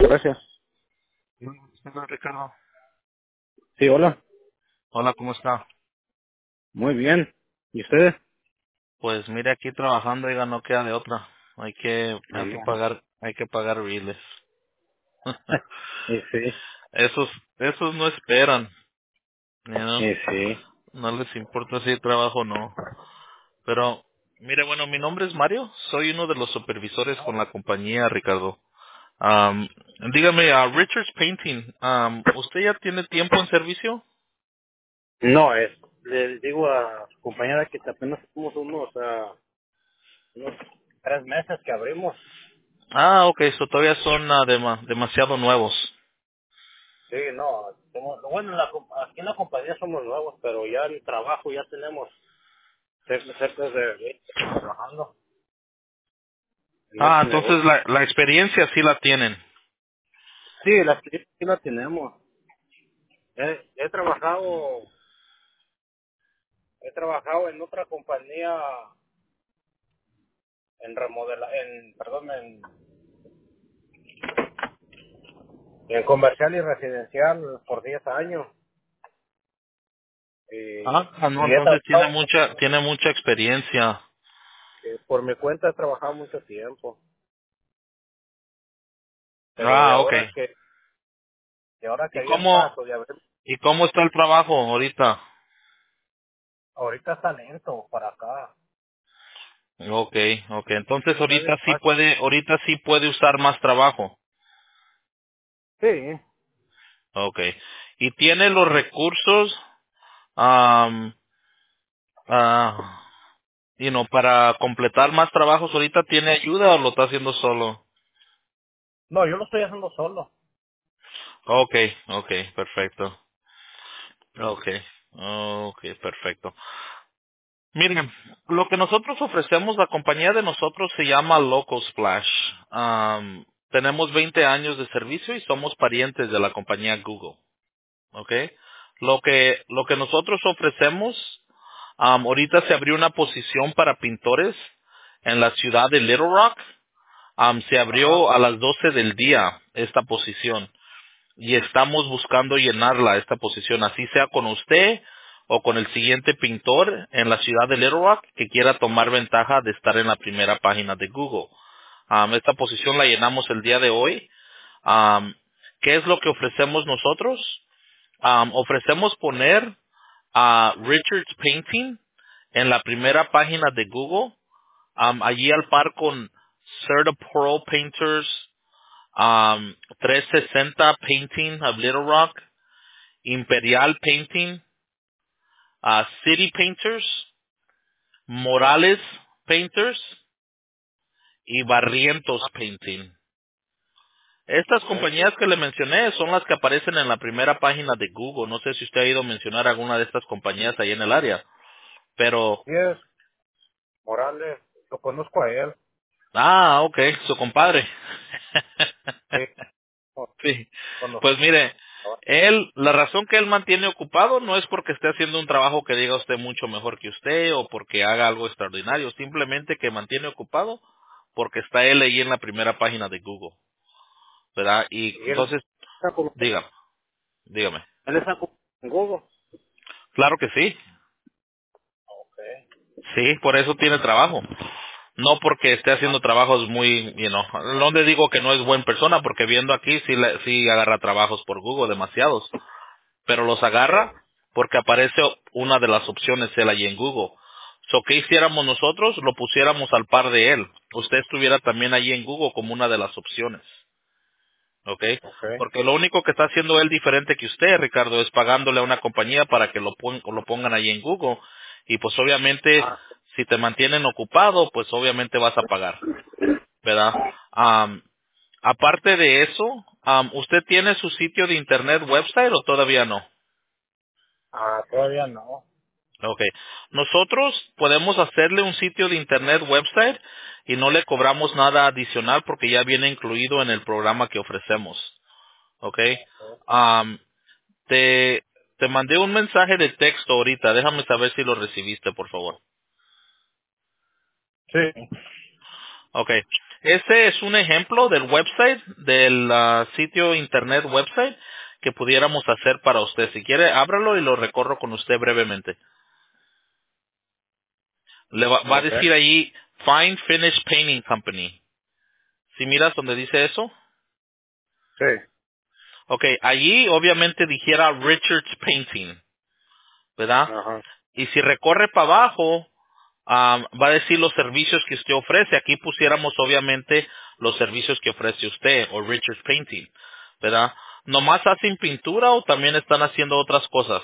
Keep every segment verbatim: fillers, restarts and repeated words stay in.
Gracias. Hola, Ricardo. Sí, hola. Hola, ¿cómo está? Muy bien. ¿Y ustedes? Pues mire, aquí trabajando, y no queda de otra. Hay que, hay que Amén. pagar, hay que pagar biles. Y sí, esos, esos no esperan, you know? y sí. No les importa si hay trabajo o no. Pero, mire, bueno, mi nombre es Mario, soy uno de los supervisores con la compañía, Ricardo. Um, dígame, a Richards Painting, um, ¿usted ya tiene tiempo en servicio? No, es, le digo a su compañera que apenas somos unos, ah, unos tres meses que abrimos. Ah, ok, eso todavía son ah, dema- demasiado nuevos. Sí, no, somos, bueno, en la com- aquí en la compañía somos nuevos, pero ya en trabajo ya tenemos cerca, cerca de veinte años trabajando en Ah, este entonces negocio. la, la experiencia sí la tienen. Sí, la experiencia sí la tenemos. He, he trabajado, he trabajado en otra compañía en remodela, en, perdón, en, en comercial y residencial por diez años. Y, Ah, ah, no, y he entonces tiene trabajado, mucha, tiene mucha experiencia. eh, por mi cuenta he trabajado mucho tiempo, pero de Ah, ok. ahora que, de ahora que ¿Y di el cómo, paso, de abrir, y cómo está el trabajo ahorita? ahorita está lento para acá. Ok, ok. Entonces Está ahorita sí despacio. puede, ahorita sí puede usar más trabajo. Sí, Ok. ¿Y tiene los recursos, um, ah, you know, para completar más trabajos? ¿Ahorita tiene ayuda o lo está haciendo solo? no, yo lo estoy haciendo solo. Ok, ok, perfecto. Ok, ok, perfecto. Miren, lo que nosotros ofrecemos, la compañía de nosotros se llama Local Splash. Am, tenemos veinte años de servicio y somos parientes de la compañía Google. ¿Ok? Lo que, lo que nosotros ofrecemos, am, ahorita se abrió una posición para pintores en la ciudad de Little Rock. Am, se Ajá. abrió a las doce del día esta posición y estamos buscando llenarla, esta posición, así sea con usted o con el siguiente pintor en la ciudad de Little Rock que quiera tomar ventaja de estar en la primera página de Google. Um, esta posición la llenamos el día de hoy. Um, ¿Qué es lo que ofrecemos nosotros? Um, ofrecemos poner a Richards Painting en la primera página de Google, um, allí al par con Certa Pro Painters, um, trescientos sesenta Painting of Little Rock, Imperial Painting, uh, City Painters, Morales Painters y Barrientos Painting. Estas Okay. compañías que le mencioné son las que aparecen en la primera página de Google. No sé si usted ha ido a mencionar alguna de estas compañías ahí en el área, pero, Sí es Morales, lo conozco a él. ah, ok, su compadre. Sí, lo Sí, conozco. pues mire, él, la razón que él mantiene ocupado no es porque esté haciendo un trabajo que diga usted mucho mejor que usted o porque haga algo extraordinario, simplemente que mantiene ocupado porque está él ahí en la primera página de Google, ¿verdad? Y Y él entonces, está como, dígame, dígame. él está como en Google. Claro que sí, Okay. sí, por eso tiene trabajo. No porque esté haciendo trabajos muy, you know, no le digo que no es buena persona porque viendo aquí sí, le- sí agarra trabajos por Google, demasiados. Pero los agarra porque aparece una de las opciones él allí en Google. So, ¿qué hiciéramos nosotros? Lo pusiéramos al par de él. Usted estuviera también allí en Google como una de las opciones. ¿Ok? Okay. Porque lo único que está haciendo él diferente que usted, Ricardo, es pagándole a una compañía para que lo, pon- lo pongan allí en Google. Y pues obviamente, Ah, si te mantienen ocupado, pues obviamente vas a pagar. ¿Verdad? Am, aparte de eso, am, ¿usted tiene su sitio de internet website o todavía no? ah, todavía no. Ok. Nosotros podemos hacerle un sitio de internet website y no le cobramos nada adicional porque ya viene incluido en el programa que ofrecemos. Ok. Okay. Am, te, te mandé un mensaje de texto ahorita. Déjame saber si lo recibiste, por favor. Sí. Ok. ese es un ejemplo del website, del ah, sitio internet website que pudiéramos hacer para usted. Si quiere, ábralo y lo recorro con usted brevemente. Le va, va a Okay. decir ahí Fine Finish Painting Company. Si miras donde dice eso, Sí. ok, allí obviamente dijera Richards Painting, ¿verdad? Ajá. Y si recorre para abajo, am, va a decir los servicios que usted ofrece. Aquí pusiéramos obviamente los servicios que ofrece usted o Richards Painting, ¿verdad? ¿Nomás hacen pintura o también están haciendo otras cosas?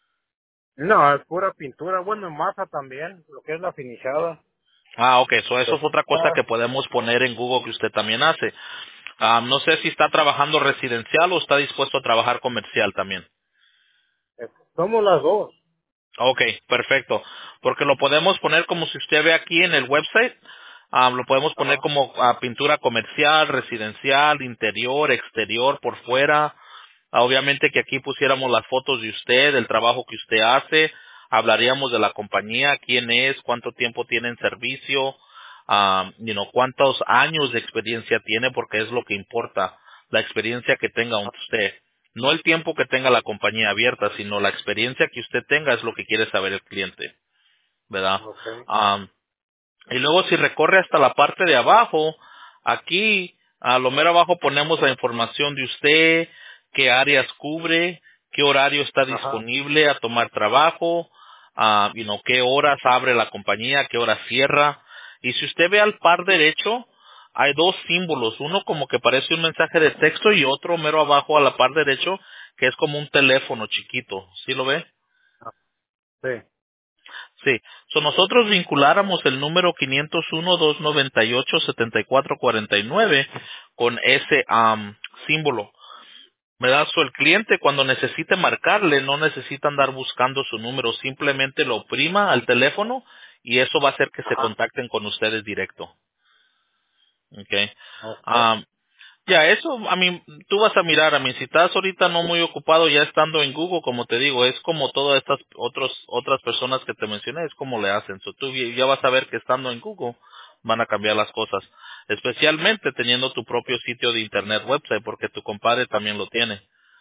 No, es pura pintura. Bueno, en masa también, lo que es la finishada. Ah, ok, so eso Pues, es otra cosa que ah, podemos poner en Google que usted también hace. Am, no sé si está trabajando residencial o está dispuesto a trabajar comercial también. eh, somos las dos. Ok, perfecto. Porque lo podemos poner como si usted ve aquí en el website. ah, lo podemos poner Ajá. como ah, pintura comercial, residencial, interior, exterior, por fuera. Ah, obviamente que aquí pusiéramos las fotos de usted, del trabajo que usted hace. Hablaríamos de la compañía, quién es, cuánto tiempo tiene en servicio, ah, you know, cuántos años de experiencia tiene, porque es lo que importa, la experiencia que tenga usted. No el tiempo que tenga la compañía abierta, sino la experiencia que usted tenga es lo que quiere saber el cliente, ¿verdad? Okay. Am, y luego si recorre hasta la parte de abajo, aquí a lo mero abajo ponemos la información de usted, qué áreas cubre, qué horario está Ajá. disponible a tomar trabajo, ah, you know, qué horas abre la compañía, qué horas cierra. Y si usted ve al par derecho, hay dos símbolos, uno como que parece un mensaje de texto y otro mero abajo a la par derecho que es como un teléfono chiquito. ¿Sí lo ve? Ah, sí. Sí. So nosotros vinculáramos el número quinientos uno, doscientos noventa y ocho, setenta y cuatro cuarenta y nueve con ese am, símbolo. ¿Verdad? So el cliente cuando necesite marcarle no necesita andar buscando su número, simplemente lo oprima al teléfono y eso va a hacer que se Ajá. contacten con ustedes directo. Okay. Okay. Am, Ya, eso, a mí, tú vas a mirar, a mí, si estás ahorita no muy ocupado ya estando en Google, como te digo, es como todas estas otros, otras personas que te mencioné, es como le hacen. So, tú ya vas a ver que estando en Google van a cambiar las cosas. Especialmente teniendo tu propio sitio de internet website, porque tu compadre también lo tiene.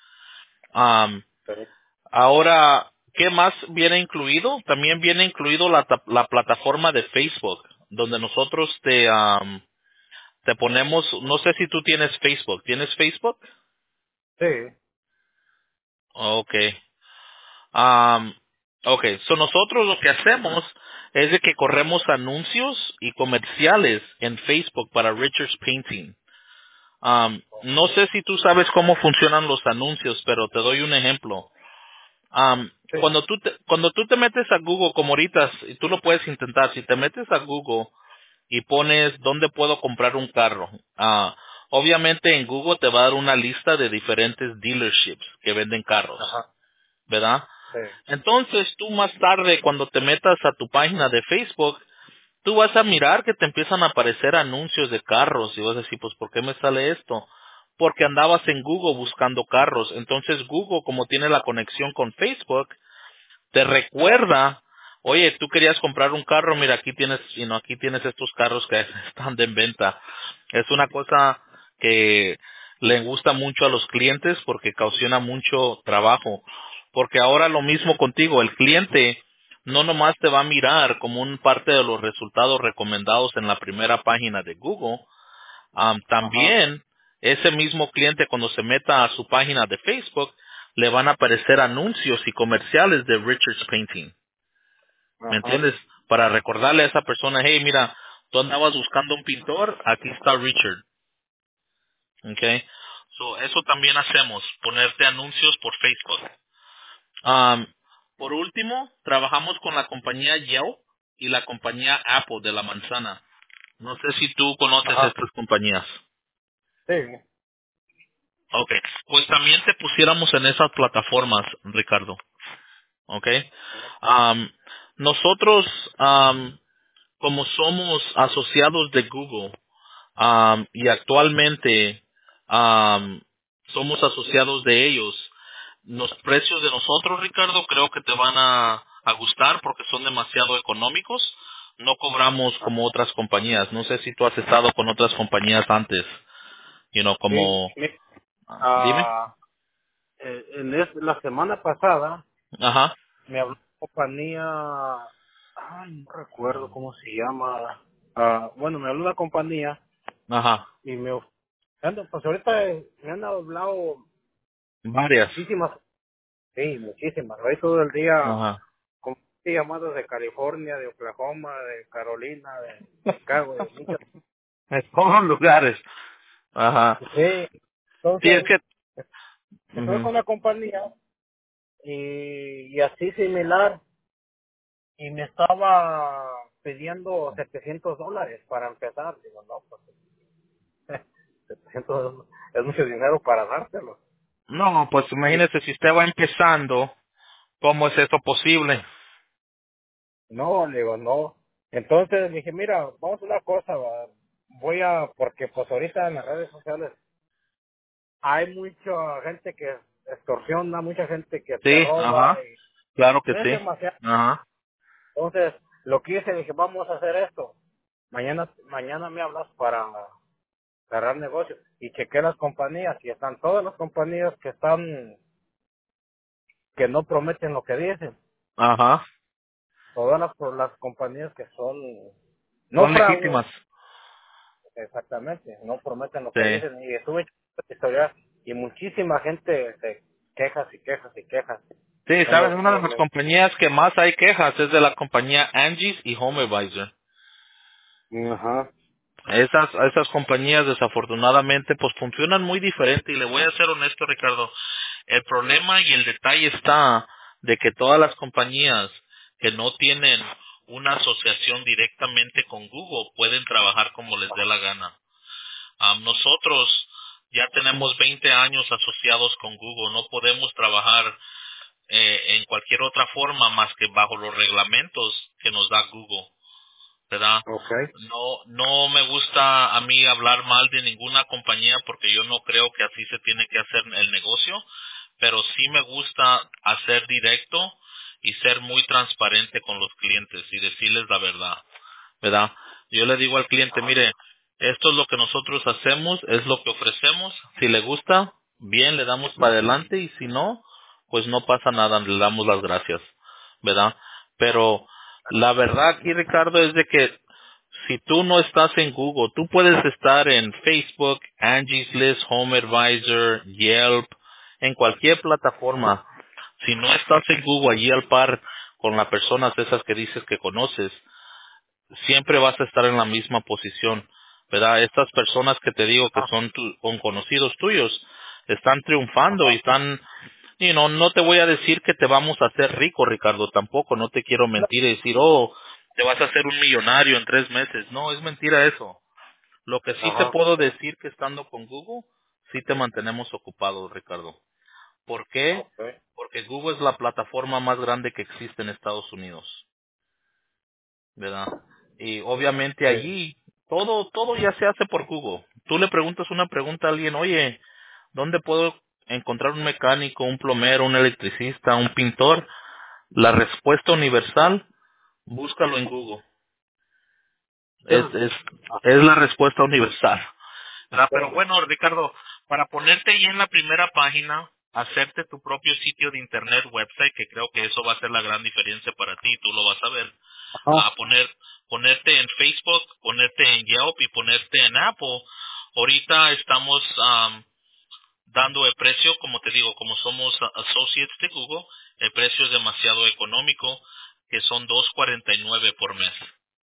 Am, Sí. ahora, ¿qué más viene incluido? También viene incluido la, ta- la plataforma de Facebook, donde nosotros te, am, te ponemos, no sé si tú tienes Facebook. ¿Tienes Facebook? Sí. Okay. Um, okay. So nosotros lo que hacemos es de que corremos anuncios y comerciales en Facebook para Richards Painting. Um, no sé si tú sabes cómo funcionan los anuncios, pero te doy un ejemplo. Um, Sí. cuando tú te, cuando tú te metes a Google, como ahorita, y tú lo puedes intentar, si te metes a Google y pones dónde puedo comprar un carro, ah, obviamente en Google te va a dar una lista de diferentes dealerships que venden carros, Ajá. ¿verdad? Sí. Entonces tú más tarde cuando te metas a tu página de Facebook, tú vas a mirar que te empiezan a aparecer anuncios de carros y vas a decir, pues ¿por qué me sale esto? Porque andabas en Google buscando carros. Entonces Google, como tiene la conexión con Facebook, te recuerda, oye, tú querías comprar un carro, mira, aquí tienes, you know, aquí tienes estos carros que están de en venta. Es una cosa que le gusta mucho a los clientes porque cautiona mucho trabajo. Porque ahora lo mismo contigo, el cliente no nomás te va a mirar como un parte de los resultados recomendados en la primera página de Google, Am, Ajá. también ese mismo cliente cuando se meta a su página de Facebook le van a aparecer anuncios y comerciales de Richards Painting. ¿Me Ajá. entiendes? Para recordarle a esa persona, hey, mira, tú andabas buscando un pintor, aquí está Richard. Okay. So, eso también hacemos, ponerte anuncios por Facebook. Am, por último, trabajamos con la compañía Yelp y la compañía Apple de la manzana. No sé si tú conoces Ajá. estas compañías. Sí. Ok, pues también te pusiéramos en esas plataformas, Ricardo. Ok. Am, nosotros, am, como somos asociados de Google am, y actualmente am, somos asociados de ellos, los precios de nosotros, Ricardo, creo que te van a, a gustar porque son demasiado económicos. No cobramos Ah, como otras compañías. No sé si tú has estado con otras compañías antes. You know, sí, como... mi- ah, dime. ah, eh, en es- la semana pasada Ajá, me habló una compañía, ay, no recuerdo cómo se llama. Ah, bueno, me habló una compañía ajá. y me, of- ando- pues ahorita eh, me han hablado Varias. muchísimas, sí, muchísimas. Hoy todo el día Ajá. con llamadas de California, de Oklahoma, de Carolina, de Chicago, de muchas. En todos lugares. Ajá. Sí, Sí, es entonces que... estuve ujú. con la compañía y, y así similar y me estaba pidiendo setecientos dólares para empezar. Digo, no, pues setecientos es mucho dinero para dártelo. No, pues Y imagínese si usted va empezando, ¿cómo es eso posible? no, le digo, no. Entonces dije, mira, vamos a una cosa, va, voy a, porque pues ahorita en las redes sociales hay mucha gente que extorsiona, mucha gente que te Sí, roba ajá. y Claro que es sí. demasiado. Ajá. Entonces, lo que hice, dije, vamos a hacer esto. Mañana mañana me hablas para cerrar negocios. Y chequé las compañías y están todas las compañías que están, que no prometen lo que dicen. Ajá. Todas las, las compañías que son, no Son fraude, legítimas. exactamente, no prometen lo Sí. que dicen. Y estuve echando historias y muchísima gente se quejas y quejas y quejas. Sí, En sabes, los, una de en las los, compañías que más hay quejas es de la compañía Angie's y HomeAdvisor. ajá, Esas, esas compañías desafortunadamente pues funcionan muy diferente y le voy a ser honesto, Ricardo. El problema y el detalle está de que todas las compañías que no tienen una asociación directamente con Google pueden trabajar como les dé la gana. Am, nosotros ya tenemos veinte años asociados con Google, no podemos trabajar eh, en cualquier otra forma más que bajo los reglamentos que nos da Google, ¿verdad? okay, No, no me gusta a mí hablar mal de ninguna compañía porque yo no creo que así se tiene que hacer el negocio, pero sí me gusta hacer directo y ser muy transparente con los clientes y decirles la verdad, ¿verdad? Yo le digo al cliente, ajá, mire, esto es lo que nosotros hacemos, es lo que ofrecemos, si le gusta, bien, le damos para adelante y si no, pues no pasa nada, le damos las gracias, ¿verdad? Pero la verdad aquí, Ricardo, es de que si tú no estás en Google, tú puedes estar en Facebook, Angie's List, Home Advisor, Yelp, en cualquier plataforma. Si no estás en Google allí al par con las personas esas que dices que conoces, siempre vas a estar en la misma posición, ¿verdad? Estas personas que te digo que ajá, son tu- con conocidos tuyos, están triunfando y ajá. están, y no, no te voy a decir que te vamos a hacer rico, Ricardo, tampoco, no te quiero No, mentir y decir, oh, te vas a hacer un millonario en tres meses. No, es mentira eso. Lo que sí te ajá, puedo decir que estando con Google, sí te mantenemos ocupado, Ricardo. ¿Por qué? okay, Porque Google es la plataforma más grande que existe en Estados Unidos. ¿Verdad? Y obviamente sí, allí todo todo ya se hace por Google. Tú le preguntas una pregunta a alguien, oye, ¿dónde puedo encontrar un mecánico, un plomero, un electricista, un pintor? La respuesta universal, búscalo en Google. Es ya, es ah, es la respuesta universal. ¿Verdad? Pero sí, bueno, Ricardo, para ponerte ahí en la primera página, hacerte tu propio sitio de internet, website, que creo que eso va a ser la gran diferencia para ti, tú lo vas a ver. ajá, A poner, ponerte en Facebook, ponerte en Yelp y ponerte en Apple. Ahorita estamos am, dando el precio, como te digo, como somos a- associates de Google, el precio es demasiado económico, que son dos cuarenta y nueve por mes.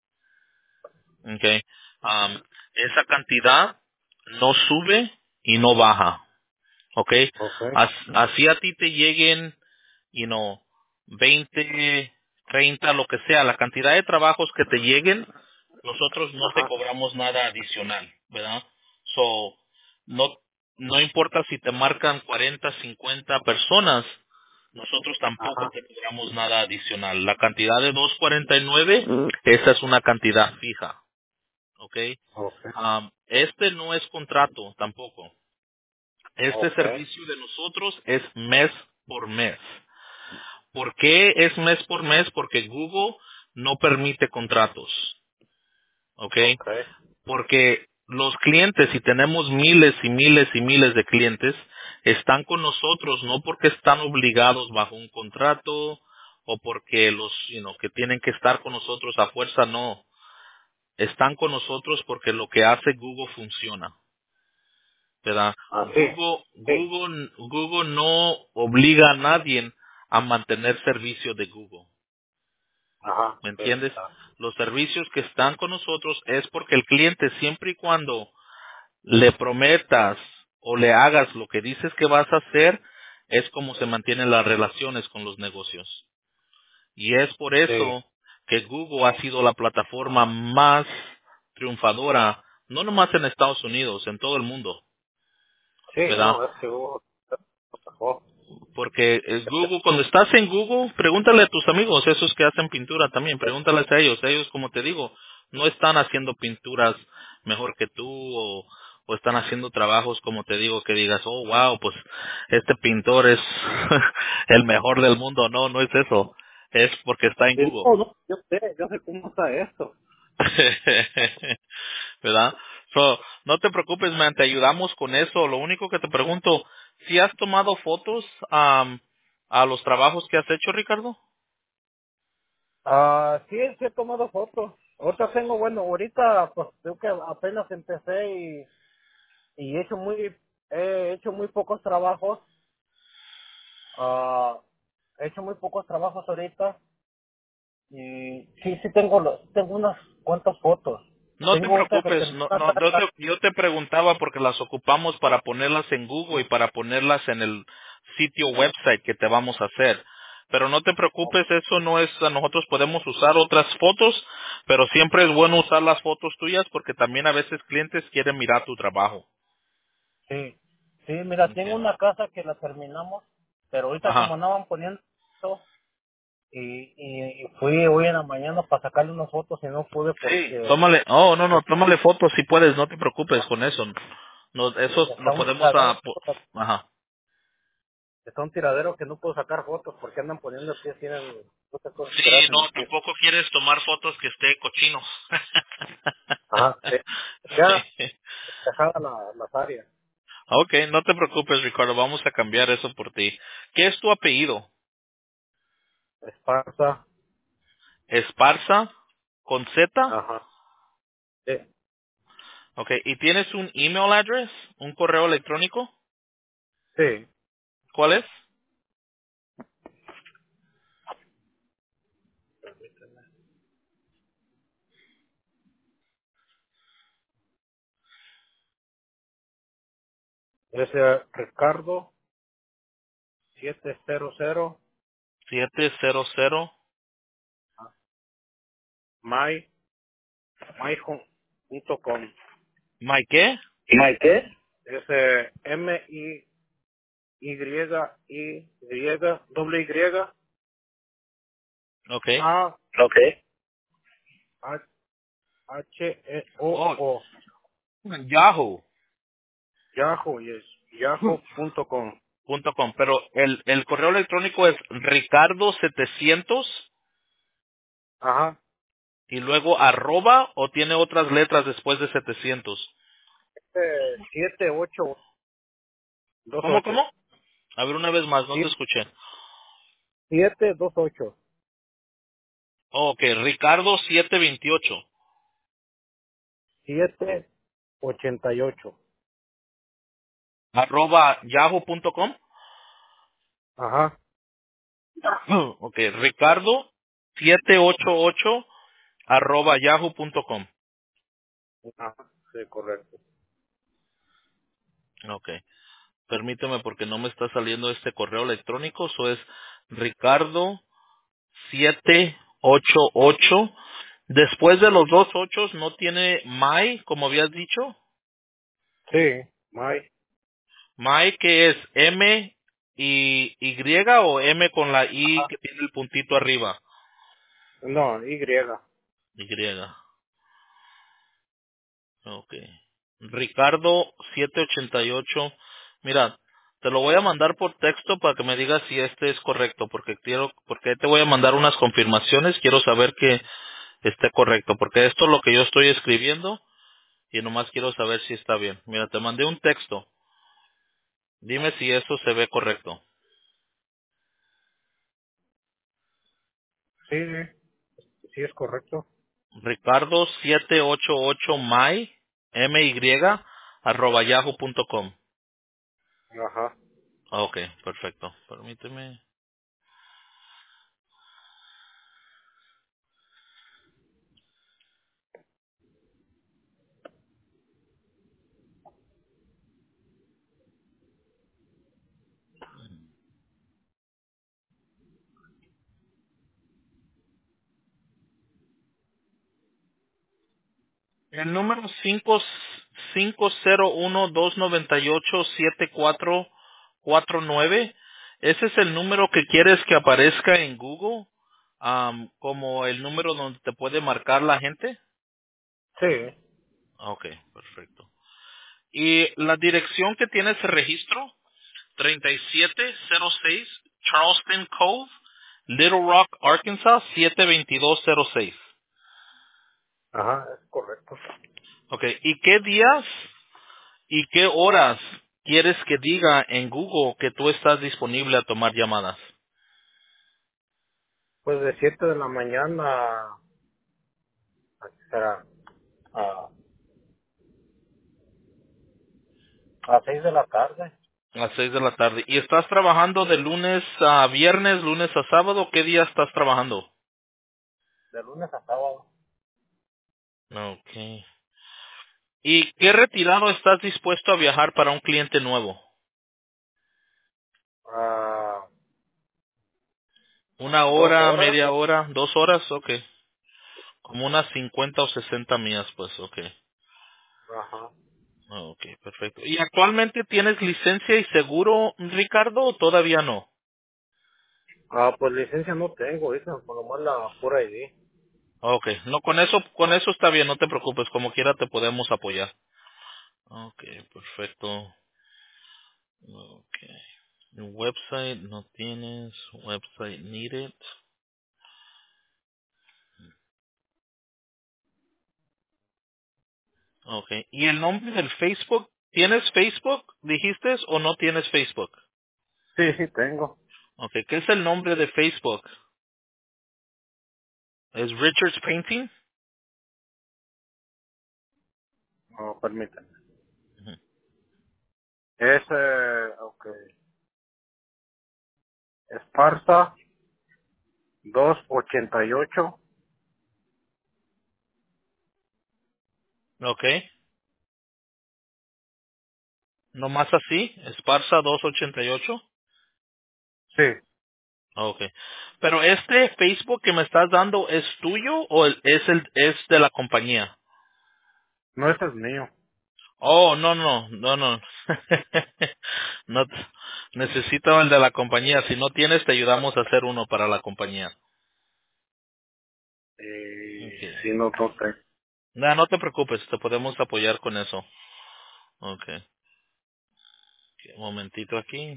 Okay. Am, esa cantidad no sube y no baja. ¿Ok? okay, As- así a ti te lleguen, you know, veinte, treinta, lo que sea, la cantidad de trabajos que te lleguen, nosotros no te ajá, cobramos nada adicional, ¿verdad? So, no, no importa si te marcan cuarenta, cincuenta personas, nosotros tampoco ajá, te cobramos nada adicional. La cantidad de doscientos cuarenta y nueve, esa es una cantidad fija, ¿ok? okay, Um, este no es contrato tampoco. Este okay, servicio de nosotros es mes por mes. ¿Por qué es mes por mes? Porque Google no permite contratos, ¿ok? Ok. Porque los clientes, si tenemos miles y miles y miles de clientes, están con nosotros no porque están obligados bajo un contrato o porque los, you know, que tienen que estar con nosotros a fuerza, no. Están con nosotros porque lo que hace Google funciona, ¿verdad? Así. Google, Sí. Google, Google no obliga a nadie a mantener servicio de Google. Ajá. ¿Me Sí. entiendes? Ah, Los servicios que están con nosotros es porque el cliente, siempre y cuando le prometas o le hagas lo que dices que vas a hacer, es como se mantienen las relaciones con los negocios. Y es por sí. eso que Google ha sido la plataforma más triunfadora, no nomás en Estados Unidos, en todo el mundo, Sí, ¿verdad? no, es que hubo... Oh, Porque eh, Google, cuando estás en Google, pregúntale a tus amigos, esos que hacen pintura también, pregúntales a ellos. Ellos, como te digo, no están haciendo pinturas mejor que tú o, o están haciendo trabajos, como te digo, que digas, oh, wow, pues este pintor es el mejor del mundo. No, no es eso. Es porque está en sí, Google. no, no, yo sé, yo sé cómo está esto. ¿Verdad? So, no te preocupes, man, te ayudamos con eso. Lo único que te pregunto, ¿si has tomado fotos am, a los trabajos que has hecho, Ricardo? Ah, sí, sí he tomado fotos. Ahorita tengo, bueno, ahorita pues creo que apenas empecé y, y he hecho muy, he hecho muy pocos trabajos. Ah, he hecho muy pocos trabajos ahorita y sí, sí tengo los, tengo unas cuantas fotos. No te Tengo ahorita que preocupes, terminar no, una no, yo, casa. te, yo te preguntaba porque las ocupamos para ponerlas en Google y para ponerlas en el sitio website que te vamos a hacer. Pero no te Oh, preocupes, eso no es, nosotros podemos usar otras fotos, pero siempre es bueno usar las fotos tuyas porque también a veces clientes quieren mirar tu trabajo. sí, sí, mira, tengo Okay. una casa que la terminamos, pero ahorita como Ajá. andaban poniendo esto, y, y, y fui hoy en la mañana para sacarle unas fotos y no pude Sí, porque tómale, oh, no, no, tómale fotos si puedes, no te preocupes con eso. No, eso está lo un podemos, tiradero, ah, po- ajá. está un tiradero que no puedo sacar fotos porque andan poniendo que tienen muchas cosas Sí, tiradas en no, el piso. tampoco quieres tomar fotos que esté cochino. Ajá, sí. Ya Sí. dejada la, las áreas. Ok, no te preocupes, Ricardo, vamos a cambiar eso por ti. ¿Qué es tu apellido? Esparza. Esparza, con Z. Ajá. Sí. Ok, ¿y tienes un email address? ¿Un correo electrónico? Sí. ¿Cuál es? Es eh, Ricardo setecientos siete cero cero. my my punto com. ¿My qué? ¿My qué? Es eh, M I Y I Y doble Y Ok. A okay. H H E O Oh, O. Yahoo Yahoo, yes. Yahoo punto com. punto com. Pero el, el correo electrónico es Ricardo setecientos Ajá. y luego arroba o tiene otras letras después de setecientos. Eh, siete ocho dos ¿Cómo, ocho. cómo? A ver una vez más, no te escuché. siete dos ocho. Oh, ok, Ricardo setecientos veintiocho. siete ochenta y ocho. Arroba yahoo punto com. Ajá. Ok, Ricardo setecientos ochenta y ocho arroba yahoo punto com. Ajá. Sí, correcto. Ok, permíteme porque no me está saliendo este correo electrónico. Eso es Ricardo setecientos ochenta y ocho. Después de los dos ochos no tiene my, como habías dicho. Sí, my. My que es M y Y o M con la I Ajá. que tiene el puntito arriba. No, Y. Y. Ok. Ricardo setecientos ochenta y ocho. Mira, Te lo voy a mandar por texto para que me digas si este es correcto, porque quiero, porque te voy a mandar unas confirmaciones, quiero saber que esté correcto, porque esto es lo que yo estoy escribiendo y nomás quiero saber si está bien. Mira, te mandé un texto. Dime si eso se ve correcto. Sí, sí, sí es correcto. Ricardo siete ocho ocho may, M Y, arroba yahoo punto com. Ajá. Ok, perfecto. Permíteme. El número cinco cinco cero uno dos nueve ocho siete cuatro cuatro nueve, ese es el número que quieres que aparezca en Google, am, como el número donde te puede marcar la gente. Sí. Ok, perfecto. Y la dirección que tienes registro, treinta y siete cero seis Charleston Cove, Little Rock, Arkansas, siete dos dos cero seis. Ajá, es correcto. Ok, ¿y qué días y qué horas quieres que diga en Google que tú estás disponible a tomar llamadas? Pues de siete de la mañana a, ¿qué será? A, a seis de la tarde. A las seis de la tarde. ¿Y estás trabajando de lunes a viernes, lunes a sábado? ¿Qué día estás trabajando? De lunes a sábado. Ok. ¿Y qué retirado estás dispuesto a viajar para un cliente nuevo? A ¿Una dos hora, horas. media hora, dos horas? Ok. Como unas cincuenta o sesenta millas, pues, ok. Ajá. Ok, perfecto. ¿Y actualmente tienes licencia y seguro, Ricardo, o todavía no? Ah, pues licencia no tengo, ahorita, por lo más la pura I D. Ok, no, con eso, con eso está bien, no te preocupes, como quiera te podemos apoyar. Ok, perfecto. Ok. Website no tienes, website needed. Ok, ¿y el nombre del Facebook? ¿Tienes Facebook, dijiste, o no tienes Facebook? Sí, sí tengo. Ok, ¿qué es el nombre de Facebook? ¿Es Richards Painting? No, permítame. Ujú. Es, eh, ok. Esparza doscientos ochenta y ocho. Ok, nomás así, Esparza doscientos ochenta y ocho. Sí, Okay. Pero este Facebook que me estás dando es tuyo o el- es el es de la compañía? no, ese es mío. Oh, no, no, no, no. No t- necesito el de la compañía. Si no tienes, te ayudamos a hacer uno para la compañía. Y Okay. si no, no tengo. No, no te preocupes, te podemos apoyar con eso. Okay. Ok, un momentito aquí.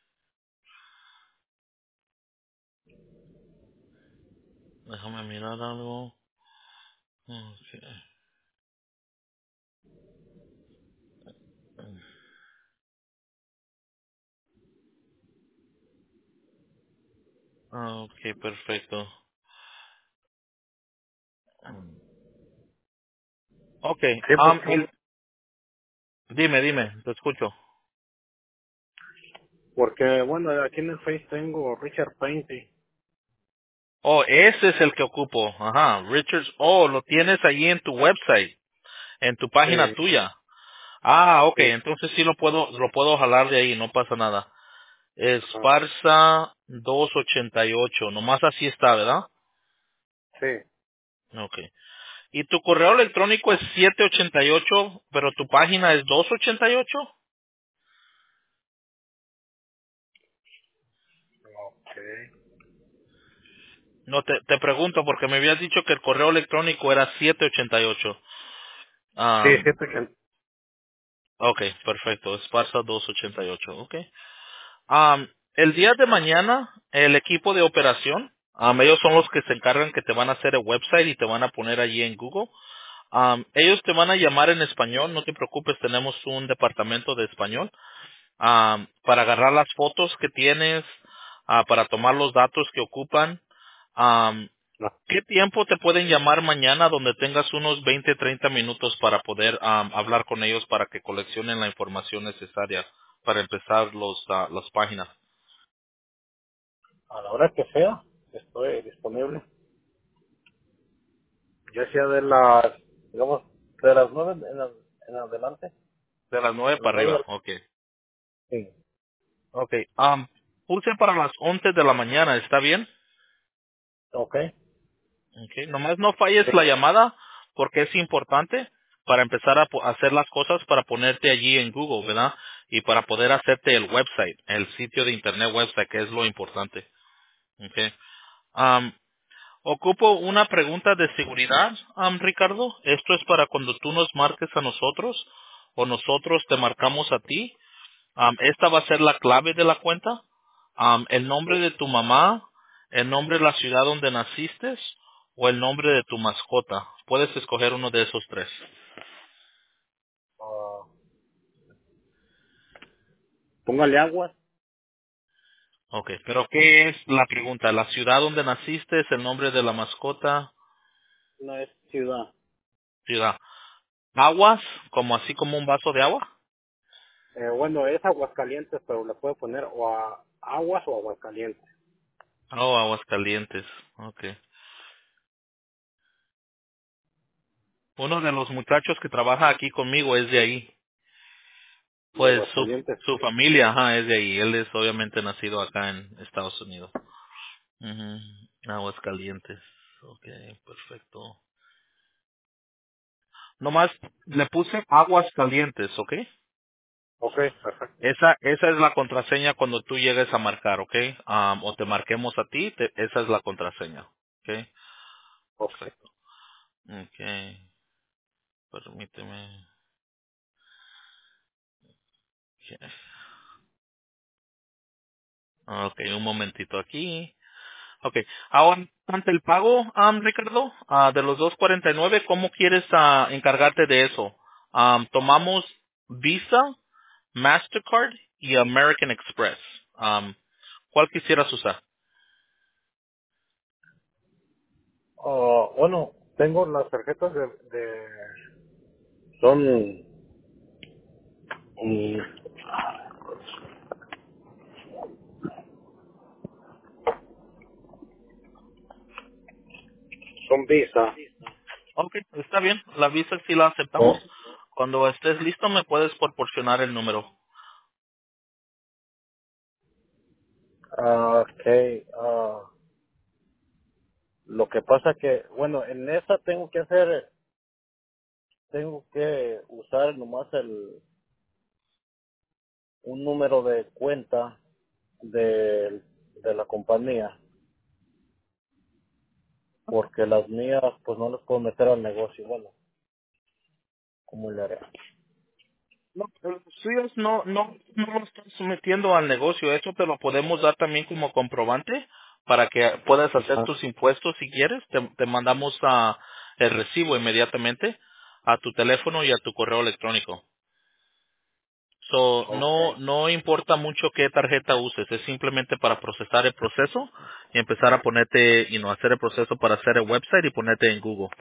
Déjame mirar algo. Okay. Okay, perfecto. Okay, Sí, um, porque, el, dime, dime, te escucho. porque, bueno, aquí en el Face tengo Richard Painting. Oh, ese es el que ocupo. Ajá, Richards. Oh, lo tienes ahí en tu website, en tu página Sí, tuya. Ah, ok, sí, entonces sí lo puedo, lo puedo jalar de ahí, no pasa nada. ajá, Esparza doscientos ochenta y ocho, nomás así está, ¿verdad? sí. Ok. Y tu correo electrónico es setecientos ochenta y ocho, pero tu página es doscientos ochenta y ocho. Ok. No, te, te pregunto porque me habías dicho que el correo electrónico era setecientos ochenta y ocho. Sí, Ah, ciento ochenta. Ok, perfecto. Esparza doscientos ochenta y ocho. Ok. Um, el día de mañana, el equipo de operación, um, ellos son los que se encargan que te van a hacer el website y te van a poner allí en Google. Um, ellos te van a llamar en español, no te preocupes, tenemos un departamento de español um, para agarrar las fotos que tienes, ah, para tomar los datos que ocupan. Um, No. ¿Qué tiempo te pueden llamar mañana donde tengas unos veinte, treinta minutos para poder um, hablar con ellos para que coleccionen la información necesaria para empezar los, ah, las páginas? A la hora que sea, estoy disponible. Ya sea de las, digamos, de las nueve en, a- en adelante. De las nueve De las para nueve arriba, de- ok. Sí. Ok, um, puse para las once de la mañana, ¿está bien? Ok. Ok, nomás no falles la llamada porque es importante para empezar a po- hacer las cosas para ponerte allí en Google, ¿verdad? Y para poder hacerte el website, el sitio de internet website, que es lo importante. Ok. Um, ocupo una pregunta de seguridad, um, Ricardo. Esto es para cuando tú nos marques a nosotros o nosotros te marcamos a ti. Um, esta va a ser la clave de la cuenta. Um, el nombre de tu mamá, el nombre de la ciudad donde naciste o el nombre de tu mascota. Puedes escoger uno de esos tres. Ah, póngale aguas. Ok, pero ¿qué es la pregunta? ¿La ciudad donde naciste, el nombre de la mascota? No es ciudad. Ciudad. ¿Aguas? ¿Como así como un vaso de agua? Eh, bueno, es Aguascalientes, pero le puedo poner o a aguas o Aguascalientes. Oh, Aguascalientes. Ok. Uno de los muchachos que trabaja aquí conmigo es de ahí. De Pues su, Aguascalientes. su familia, ajá, es de ahí. Él es obviamente nacido acá en Estados Unidos. Ujú. Aguascalientes. Ok, perfecto. Nomás le puse aguas calientes, ¿ok? Ok, perfecto. Esa, esa es la contraseña cuando tú llegues a marcar, ¿ok? Am, o te marquemos a ti, te- esa es la contraseña, ¿ok? Ok. Perfecto. Ok, permíteme. Ok, un momentito aquí. Ok, ahora, ante el pago, am, Ricardo, ah, de los dos cuarenta y nueve, ¿cómo quieres ah, encargarte de eso? Am, tomamos Visa, Mastercard y American Express. Am, ¿Cuál quisieras usar? Ah, bueno, tengo las tarjetas de, de son mm, son Visa. Ok, está bien, la Visa sí la aceptamos. Oh, Cuando estés listo me puedes proporcionar el número. ah, ok. ah, lo que pasa que, bueno, en esa tengo que hacer, tengo que usar nomás el un número de cuenta de, de la compañía, porque las mías pues no las puedo meter al negocio. Bueno, ¿cómo le haré? No, los suyos no, no, no lo están sometiendo al negocio. Eso te lo podemos dar también como comprobante para que puedas hacer Ajá. tus impuestos si quieres. Te, te mandamos a el recibo inmediatamente a tu teléfono y a tu correo electrónico. So, no, Okay. no importa mucho qué tarjeta uses. Es simplemente para procesar el proceso y empezar a ponerte, y no hacer el proceso para hacer el website y ponerte en Google.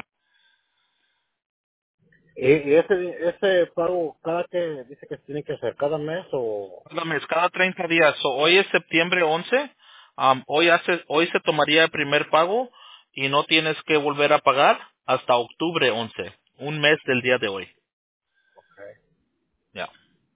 ¿Y, y ese, ese pago cada que dice que tiene que hacer cada mes o...? Cada mes, cada treinta días. So, hoy es septiembre once. Am, hoy, hace, hoy se tomaría el primer pago y no tienes que volver a pagar hasta octubre once. Un mes del día de hoy. Okay. Ya.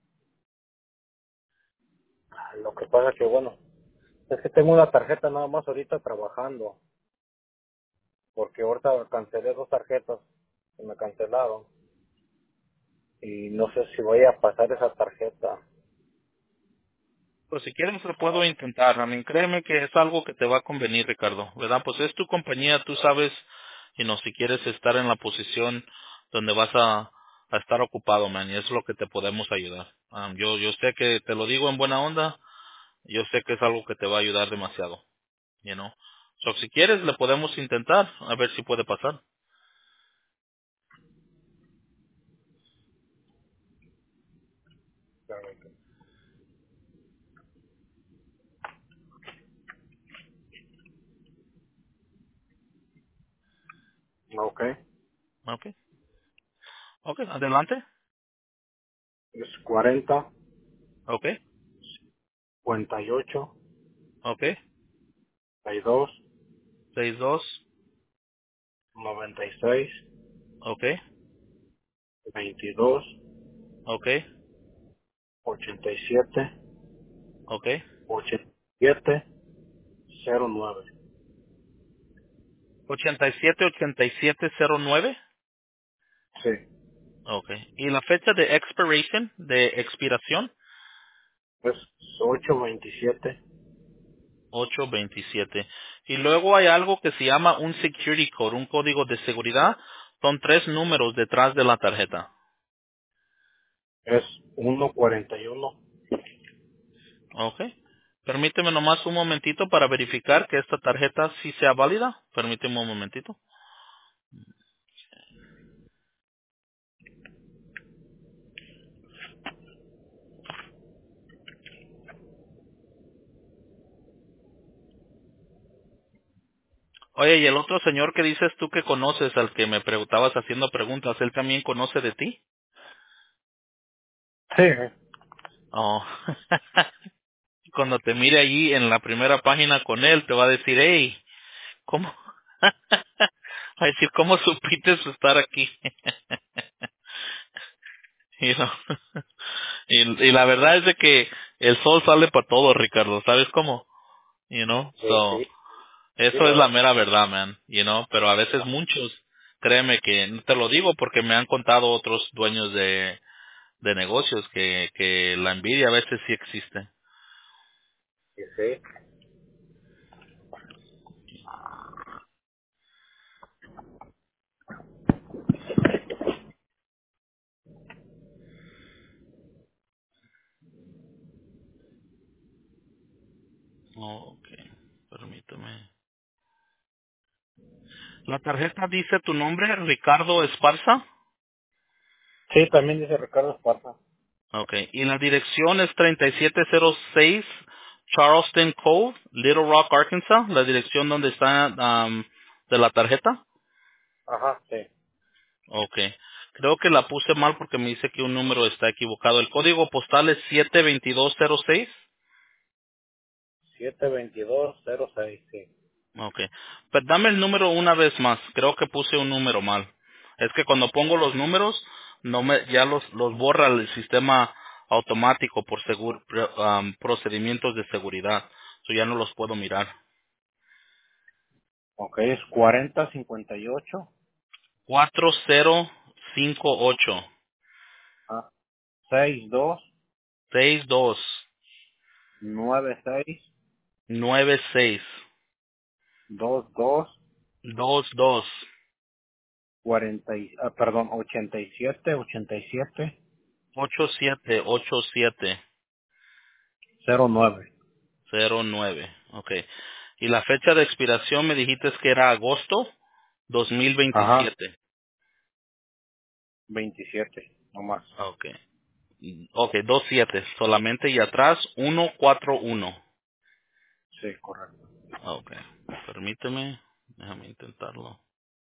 Lo que pasa que, bueno, es que tengo una tarjeta nada más ahorita trabajando, porque ahorita cancelé dos tarjetas que me cancelaron y no sé si voy a pasar esa tarjeta. Pues si quieres lo puedo intentar. A mí créeme que es algo que te va a convenir, Ricardo. ¿Verdad? Pues es tu compañía, tú sabes, y no si quieres estar en la posición donde vas a a estar ocupado, man, y eso es lo que te podemos ayudar. Um, yo, yo sé que te lo digo en buena onda, yo sé que es algo que te va a ayudar demasiado, you know. So, si quieres, le podemos intentar, a ver si puede pasar. Ok. Okay, okay, adelante. Es cuarenta, Okay, cincuenta y ocho, okay, treinta y dos, seis dos, noventa y seis, okay, veintidós, okay, ochenta y siete, okay. ochenta y siete, cero nueve. ochenta y siete ochenta y siete cero nueve. Sí. Okay. ¿Y la fecha de expiration, de expiración? Es ocho veintisiete. ocho veintisiete. Y luego hay algo que se llama un security code, un código de seguridad. Son tres números detrás de la tarjeta. Es uno cuarenta y uno. Okay. Permíteme nomás un momentito para verificar que esta tarjeta sí sea válida. Permíteme un momentito. Oye, y el otro señor que dices tú que conoces, al que me preguntabas haciendo preguntas, ¿él también conoce de ti? Sí. Oh. Cuando te mire allí en la primera página con él, te va a decir, hey, ¿cómo? Va a decir, ¿cómo supiste estar aquí? You know. y, y la verdad es de que el sol sale para todo, Ricardo, ¿sabes cómo? You know, Sí, so, sí. Sí, eso es lo la es. mera verdad, man, you know, pero a veces muchos, créeme que, no te lo digo porque me han contado otros dueños de, de negocios que, que la envidia a veces sí existe. Sí, sí. Oh, ok, permíteme. La tarjeta dice tu nombre, Ricardo Esparza. Sí, también dice Ricardo Esparza. Okay. Y la dirección es treinta y siete cero seis Charleston Cove, Little Rock, Arkansas, la dirección donde está am, de la tarjeta. Ajá, sí. Okay. Creo que la puse mal porque me dice que un número está equivocado. El código postal es siete dos dos cero seis. siete veintidós cero seis, sí. Okay. Pero dame el número una vez más. Creo que puse un número mal. Es que cuando pongo los números, no me, ya los, los borra el sistema automático por segur- pre- am, procedimientos de seguridad. So ya no los puedo mirar. Ok, es cuarenta cincuenta y ocho. cuatro cero cinco ocho Ah, seis dos seis dos nueve seis nueve seis dos dos dos dos cuarenta y ah, perdón, ochenta y siete ochenta y siete ocho siete ocho siete cero nueve. cero nueve. Okay. Y la fecha de expiración me dijiste que era agosto dos mil Ajá, veintisiete. veintisiete, no más. Okay. Okay, dos siete solamente y atrás uno cuatro uno. Sí, correcto. Okay. Permíteme, déjame intentarlo.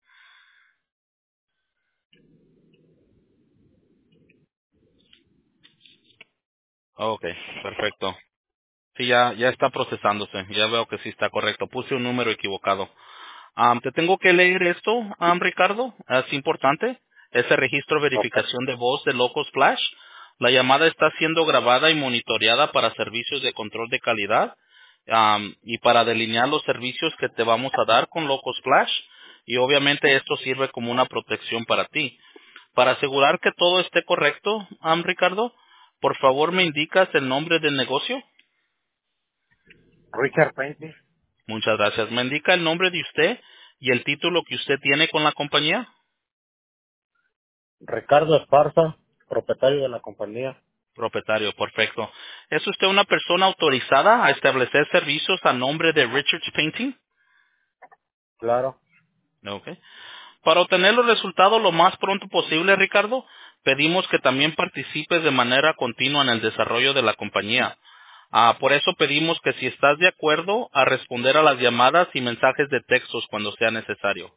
Okay, perfecto. Sí, ya ya está procesándose. Ya veo que sí está correcto. Puse un número equivocado. Am, te tengo que leer esto, am, Ricardo. Es importante. Ese registro de Ok, verificación de voz de Locos Flash. La llamada está siendo grabada y monitoreada para servicios de control de calidad am, y para delinear los servicios que te vamos a dar con Locos Flash. Y obviamente esto sirve como una protección para ti. Para asegurar que todo esté correcto, am, Ricardo, por favor me indicas el nombre del negocio. Richard Painting. Muchas gracias. ¿Me indica el nombre de usted y el título que usted tiene con la compañía? Ricardo Esparza, propietario de la compañía. Propietario, perfecto. ¿Es usted una persona autorizada a establecer servicios a nombre de Richards Painting? Claro. Ok. Para obtener los resultados lo más pronto posible, Ricardo, pedimos que también participes de manera continua en el desarrollo de la compañía. Ah, por eso pedimos que si estás de acuerdo a responder a las llamadas y mensajes de textos cuando sea necesario.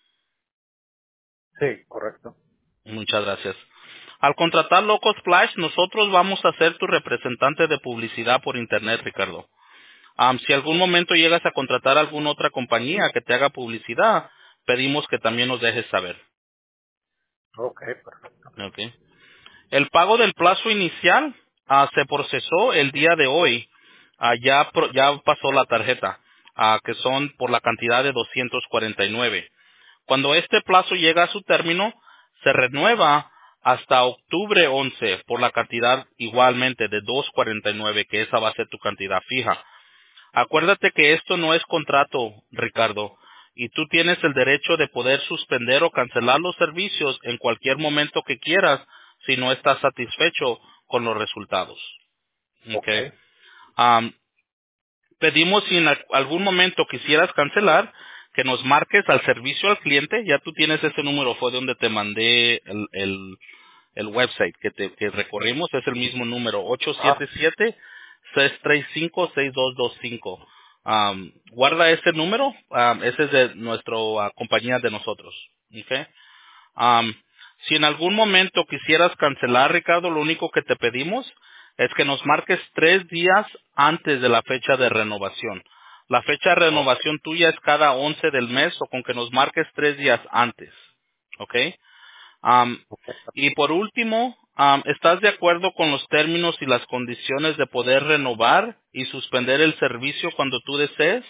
Sí, correcto. Muchas gracias. Al contratar Locos Flash, nosotros vamos a ser tu representante de publicidad por Internet, Ricardo. Am, si algún momento llegas a contratar a alguna otra compañía que te haga publicidad, pedimos que también nos dejes saber. Ok, perfecto. Ok. El pago del plazo inicial ah, se procesó el día de hoy. Ah, ya, pro- ya pasó la tarjeta, ah, que son por la cantidad de doscientos cuarenta y nueve. Cuando este plazo llega a su término, se renueva hasta octubre once por la cantidad igualmente de doscientos cuarenta y nueve, que esa va a ser tu cantidad fija. Acuérdate que esto no es contrato, Ricardo, y tú tienes el derecho de poder suspender o cancelar los servicios en cualquier momento que quieras si no estás satisfecho con los resultados. Ok. Okay. Am, pedimos si en al- algún momento quisieras cancelar, que nos marques al servicio al cliente. Ya tú tienes ese número, fue donde te mandé el, el, el website que, te, que recorrimos, es el mismo número, ocho Ah, siete siete, seis tres cinco, seis dos dos cinco. Am, guarda ese número, am, ese es de nuestra compañía de nosotros. ¿Ok? Am, si en algún momento quisieras cancelar, Ricardo, lo único que te pedimos es que nos marques tres días antes de la fecha de renovación. La fecha de ok. renovación tuya es cada once del mes o con que nos marques tres días antes. ¿Ok? Am, y por último, am, ¿estás de acuerdo con los términos y las condiciones de poder renovar y suspender el servicio cuando tú desees?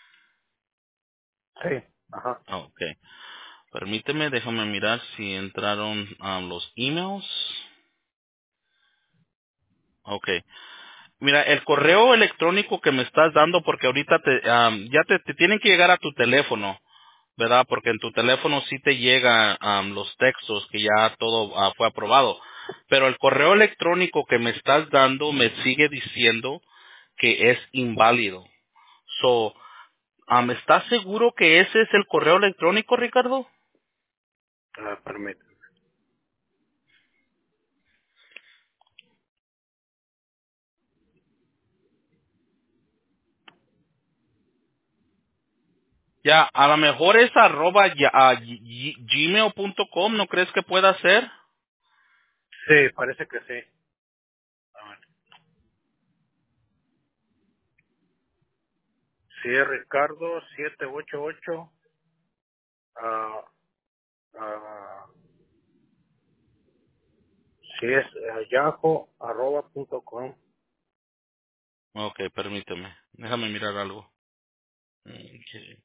Sí. Ajá. Ok. Permíteme, déjame mirar si entraron am, los emails. Ok. Mira, el correo electrónico que me estás dando, porque ahorita te, am, ya te, te tienen que llegar a tu teléfono, ¿verdad? Porque en tu teléfono sí te llegan am, los textos que ya todo ah, fue aprobado. Pero el correo electrónico que me estás dando me sigue diciendo que es inválido. So, am, ¿estás seguro que ese es el correo electrónico, Ricardo? Ah, permíteme. Ya, a lo mejor es arroba ya- a g- gmail punto com, ¿no crees que pueda ser? Sí, parece que sí. A ver. Sí, es Ricardo siete ocho ocho. Ah, ah, sí, es eh, yahoo arroba punto com. Ok, permíteme. Déjame mirar algo. Ok.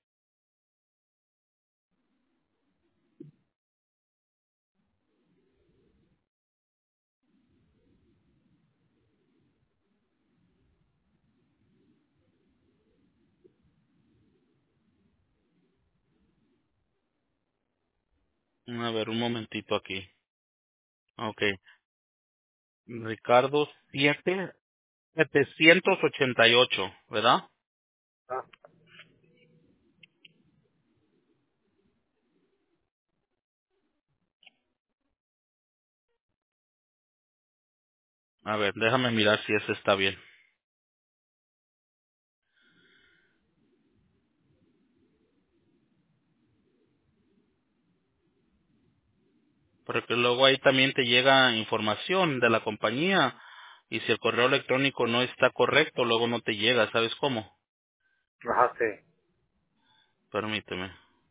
A ver, un momentito aquí. Ok. Ricardo siete setecientos ochenta y ocho, ¿verdad? Ah, A ver, déjame mirar si ese está bien. Porque luego ahí también te llega información de la compañía. Y si el correo electrónico no está correcto, luego no te llega, ¿sabes cómo? ajá, sí. Permíteme.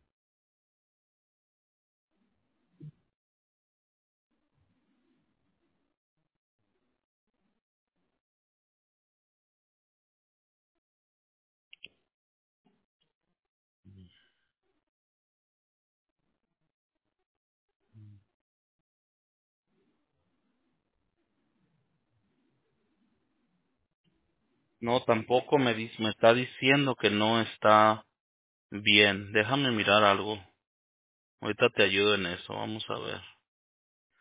No, tampoco me, dice, me está diciendo que no está bien. Déjame mirar algo. Ahorita te ayudo en eso. Vamos a ver.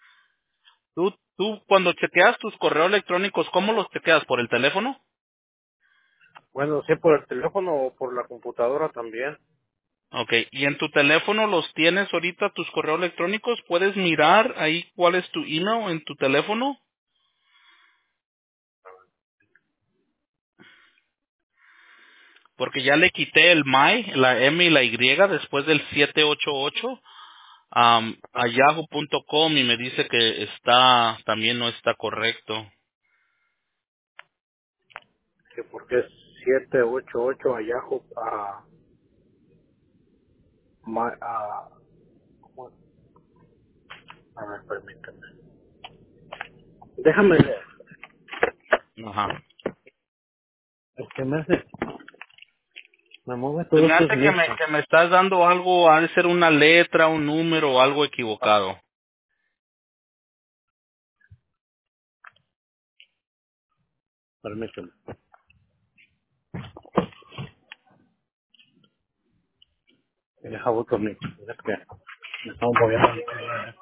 Tú, tú cuando chequeas tus correos electrónicos, ¿cómo los chequeas? ¿Por el teléfono? Bueno, sí, por el teléfono o por la computadora también. Okay. ¿Y en tu teléfono los tienes ahorita tus correos electrónicos? ¿Puedes mirar ahí cuál es tu email en tu teléfono? Porque ya le quité el my, la M y la Y después del siete ocho ocho um, a yahoo punto com y me dice que está, también no está correcto. Sí, porque es siete ocho ocho a Yahoo, a, ma- a, ¿cómo? A ver, permíteme. Déjame ver. Ajá. Es que me hace, me mueve Se todos me estos hace que me, listos. que me estás dando algo, ha de ser una letra, un número o algo equivocado. Permíteme. Deja voy conmigo. Es que me estamos moviendo.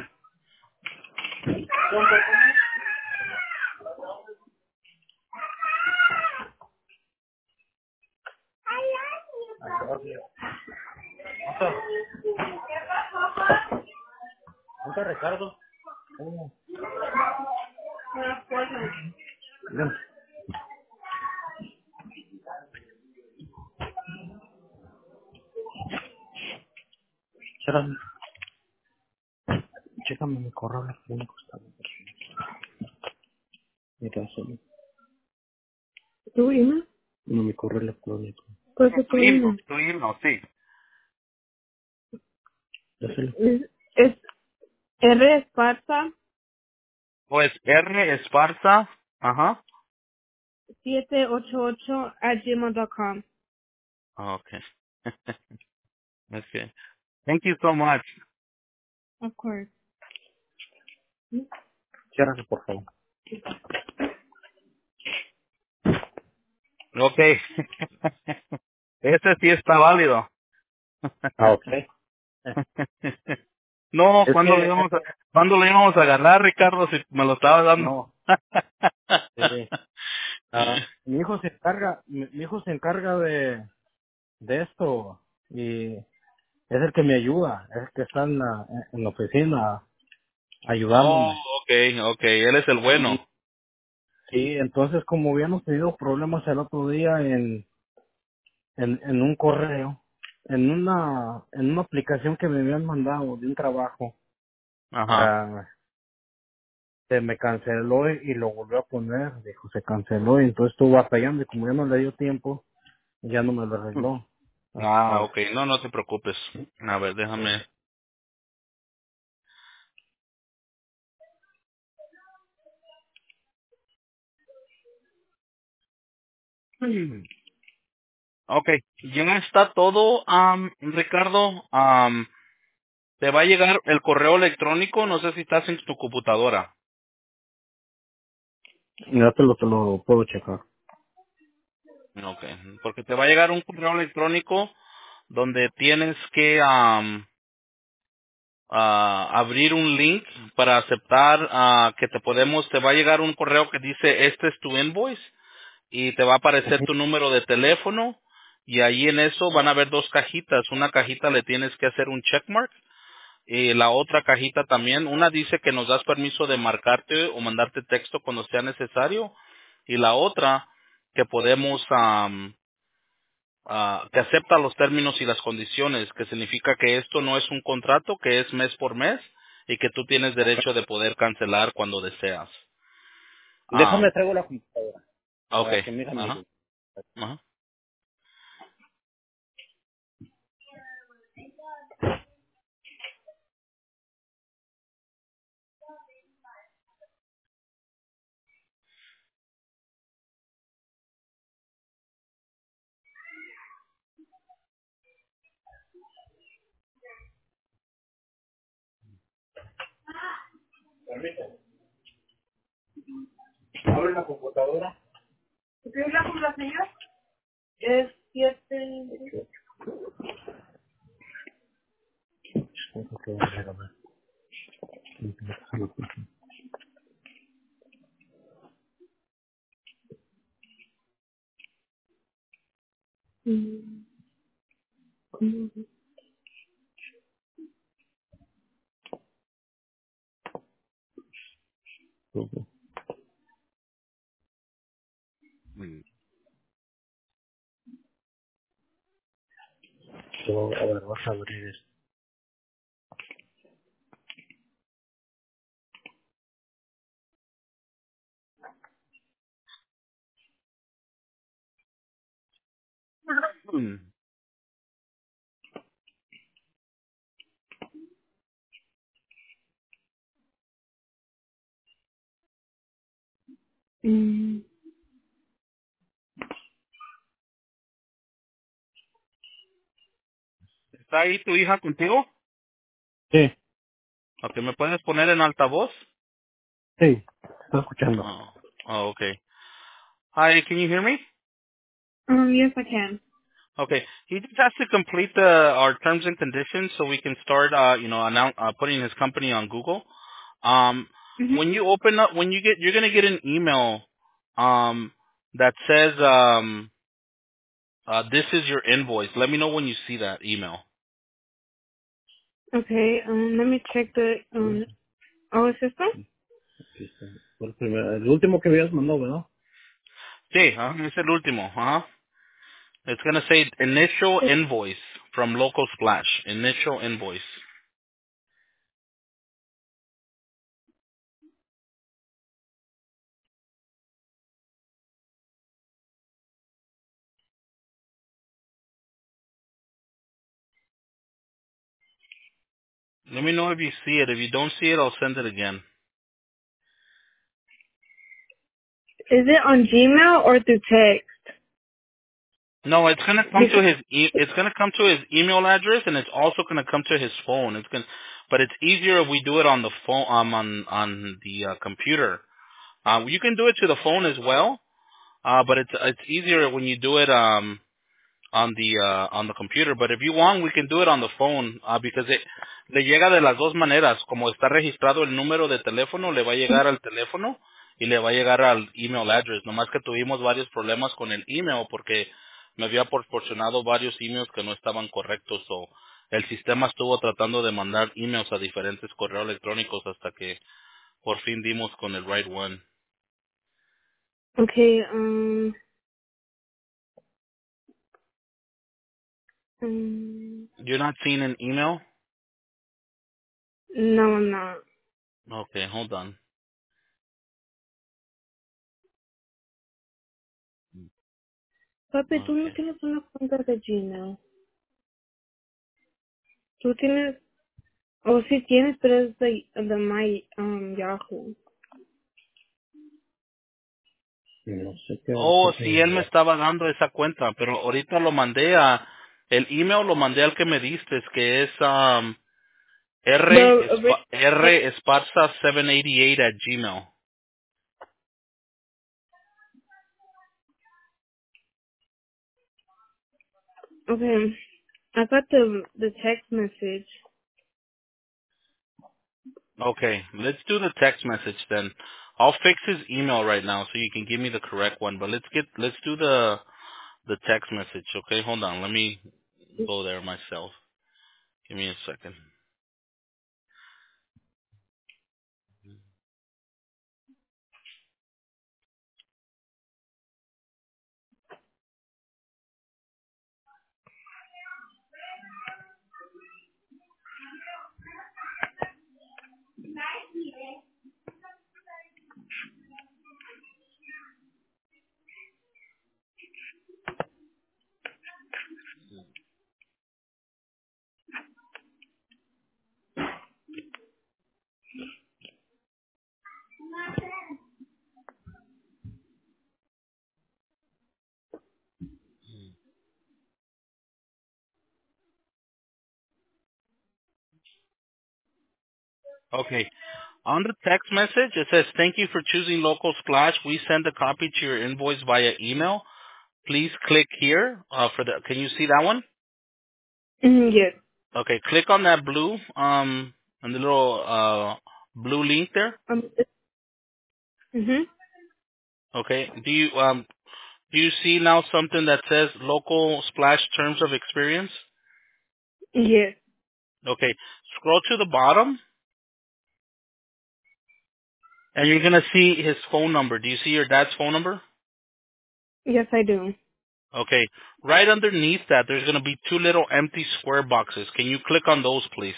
Ay, Dios. ¿Dónde está Ricardo? Oh, ven, chécame, chécame mi correo electrónico. Está bien. Mira, solo. ¿Tu email? No, mi correo electrónico. ¿Cuál es Tu tu email, email? tu email, sí. Dáselo. Es, es R Esparza O es R Esparza, ajá. siete ocho ocho at gmail punto com. Okay. Okay. Thank you so much. Of course. Ciérralo, por favor. Okay. Ese sí está válido. Ah, ok. No, Es ¿cuándo le que, es íbamos a, que, ¿cuándo le íbamos a agarrar, Ricardo, si me lo estabas dando? no. Sí. Ah, mi hijo se encarga, mi, mi hijo se encarga de, de esto y es el que me ayuda, es el que está en la, en la oficina Oh, ayudándome. okay, okay, él es el Y bueno. sí, entonces como habíamos tenido problemas el otro día en, en, en un correo, en una, en una aplicación que me habían mandado de un trabajo, Ajá. ah, se me canceló y, y lo volvió a poner, dijo, se canceló y entonces estuvo batallando y como ya no le dio tiempo, ya no me lo arregló. Ah, Hasta, okay, no, no te preocupes. A ver, sí. déjame. Okay, ya está todo, am, Ricardo. Am, te va a llegar el correo electrónico, no sé si estás en tu computadora. Ya te lo, te lo puedo checar. Okay, porque te va a llegar un correo electrónico donde tienes que am, ah, abrir un link para aceptar ah, que te podemos, te va a llegar un correo que dice este es tu invoice y te va a aparecer Ujú. tu número de teléfono y ahí en eso van a haber dos cajitas. Una cajita le tienes que hacer un checkmark y la otra cajita también. Una dice que nos das permiso de marcarte o mandarte texto cuando sea necesario y la otra que podemos am, ah, que acepta los términos y las condiciones, que significa que esto no es un contrato, que es mes por mes y que tú tienes Ok. derecho de poder cancelar cuando deseas. Ah, Déjame traigo la computadora okay. para que mire mi... Ajá. Ajá. Permítame. Abre la computadora. ¿Qué es la contraseña? Es siete... Tengo que ver, a ver. Mm. Mm. Ujú. Mm. So, a ver, vas a abrir esto. Mm. Mm. ¿Está ahí tu hija contigo? Sí, Ok, ¿me puedes poner en altavoz? sí, estoy escuchando. Oh, oh, okay. Hi, can you hear me? Um, yes, I can. Okay. He just has to complete the, our terms and conditions so we can start, uh, you know, announce, uh, putting his company on Google. Um, Mm-hmm. when you open up, when you get, you're going to get an email, um, that says, um, uh, this is your invoice. Let me know when you see that email. Okay, um, let me check the, um, our system. Aquí está. Fue el, primer- el último que habías mandado, ¿verdad? Sí, uh, es el último. Uh-huh. It's going to say initial invoice from Local Splash. Initial invoice. Let me know if you see it. If you don't see it, I'll send it again. Is it on Gmail or through text? No, it's gonna come to Because, his e- it's gonna come to his email address, and it's also gonna come to his phone. It's gonna, but it's easier if we do it on the phone, um, on on the uh, computer. Uh, you can do it to the phone as well, uh, but it's it's easier when you do it um on the uh, on the computer. But if you want, we can do it on the phone uh, because it le llega de las dos maneras. Como está registrado el número de teléfono, le va a llegar al teléfono y le va a llegar al email address. Nomás que tuvimos varios problemas con el email porque me había proporcionado varios emails que no estaban correctos. O el sistema estuvo tratando de mandar emails a diferentes correos electrónicos hasta que por fin dimos con el right one. okay, um, um, You're not seeing an email? no, I'm not. Okay, hold on. Papi, tú no Okay. tienes una cuenta de Gmail. Tú tienes, oh, sí tienes, pero es de, de my, um, Yahoo. No sé qué Oh, qué se sí, él me llama. estaba dando esa cuenta, pero ahorita lo mandé a, el email lo mandé al que me diste, que es um, R, The, Espa- ori- R Esparza seven eighty-eight at Gmail. okay, I got the, the text message. Okay, let's do the text message then. I'll fix his email right now so you can give me the correct one, but let's get, let's do the, the text message, okay? Hold on, let me go there myself. Give me a second. Okay. On the text message, it says, thank you for choosing Local Splash. We send a copy to your invoice via email. Please click here uh, for the. Can you see that one? Mm, yes. Okay, click on that blue um on the little uh blue link there. Um, mm-hmm. Okay. Do you um Do you see now something that says local splash terms of experience? Yes. Okay. Scroll to the bottom, and you're going to see his phone number. Do you see your dad's phone number? Yes, I do. Okay. Right underneath that, there's going to be two little empty square boxes. Can you click on those, please?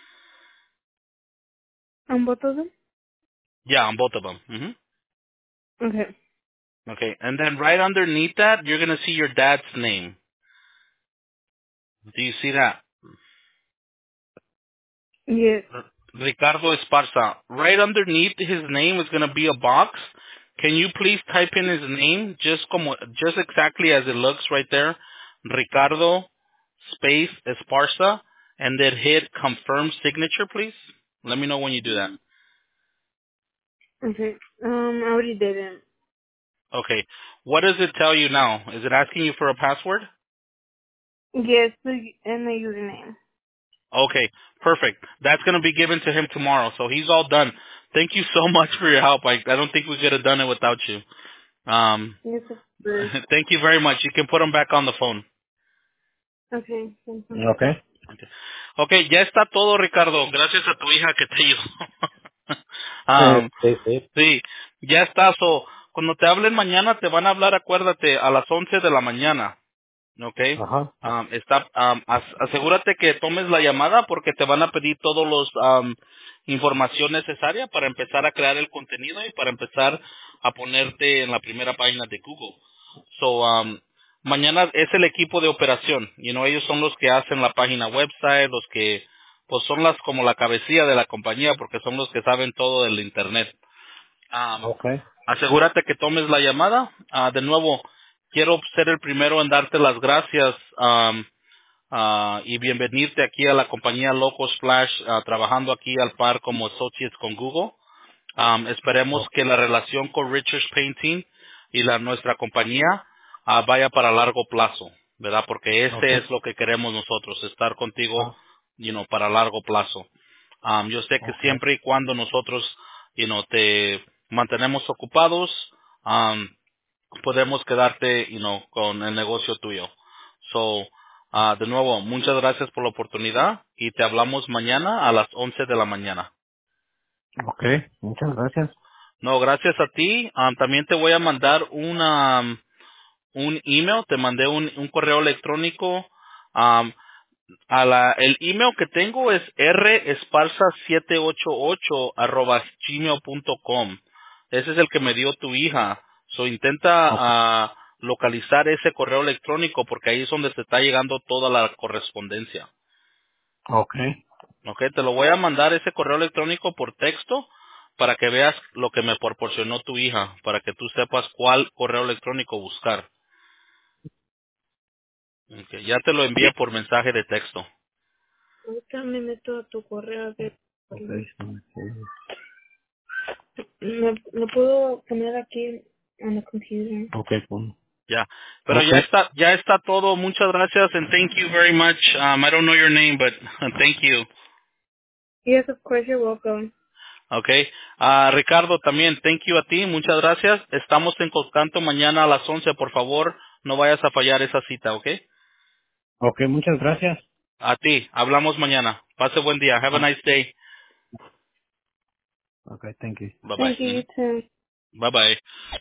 On both of them? Yeah, on both of them. hmm Okay. Okay. And then right underneath that, you're going to see your dad's name. Do you see that? Yes. R- Ricardo Esparza. Right underneath his name is going to be a box. Can you please type in his name just como, just exactly as it looks right there? Ricardo space Esparza, and then hit confirm signature, please. Let me know when you do that. Okay. Um, I already did it. Okay. What does it tell you now? Is it asking you for a password? Yes, the, and the username. Okay, perfect. That's going to be given to him tomorrow, so he's all done. Thank you so much for your help. I, I don't think we could have done it without you. Um, Yes, of course. thank you very much. You can put him back on the phone. Okay. Thank you. Okay. Okay, okay, ya está todo, Ricardo. Gracias a tu hija que te ayudó. Sí, um, sí, sí. sí, ya está. So, cuando te hablen mañana, te van a hablar, acuérdate, a las once de la mañana. Okay. Ajá. Um, está, um, as- asegúrate que tomes la llamada porque te van a pedir todos los um, información necesaria para empezar a crear el contenido y para empezar a ponerte en la primera página de Google. So, um, mañana es el equipo de operación, you know, ellos son los que hacen la página website, los que, pues son las como la cabecilla de la compañía porque son los que saben todo del internet. Um, Okay. asegúrate que tomes la llamada. Ah, de nuevo, quiero ser el primero en darte las gracias um, ah, y bienvenirte aquí a la compañía Loco Splash, ah, trabajando aquí al par como associates con Google. Um, esperemos O- que la relación con Richards Painting y la nuestra compañía ah, vaya para largo plazo, ¿verdad? Porque ese Okay. es lo que queremos nosotros, estar contigo, Ah, you know, para largo plazo. Um, yo sé que okay. siempre y cuando nosotros, you know, te mantenemos ocupados, um, podemos quedarte, you know, con el negocio tuyo. So, ah, de nuevo, muchas gracias por la oportunidad y te hablamos mañana a las once de la mañana. Okay. Muchas gracias. No, gracias a ti. Um, también te voy a mandar una, um, un email, te mandé un, un correo electrónico. Um, a la, el email que tengo es resparza siete ocho ocho arroba gmail punto com. Ese es el que me dio tu hija. So intenta Okay. ah, localizar ese correo electrónico porque ahí es donde te está llegando toda la correspondencia. Okay. Ok, te lo voy a mandar ese correo electrónico por texto para que veas lo que me proporcionó tu hija, para que tú sepas cuál correo electrónico buscar. Ok, ya te lo envié por mensaje de texto. Ahorita me meto a tu correo a ver. Okay. Okay. Me, lo puedo poner aquí en la computer. Okay, pues. Ya, pero ya Okay. está, ya está todo. Muchas gracias and thank you very much. Um, I don't know your name, but thank you. Yes, of course, you're welcome. Okay. Ah, Ricardo, también thank you a ti. Muchas gracias. Estamos en contacto mañana a las once. Por favor, no vayas a fallar esa cita, ¿ok? Okay, muchas gracias. A ti. Hablamos mañana. Pase buen día. Have a Ah, nice day. okay, thank you. Bye bye. Thank you, you Mhm. too. Bye bye.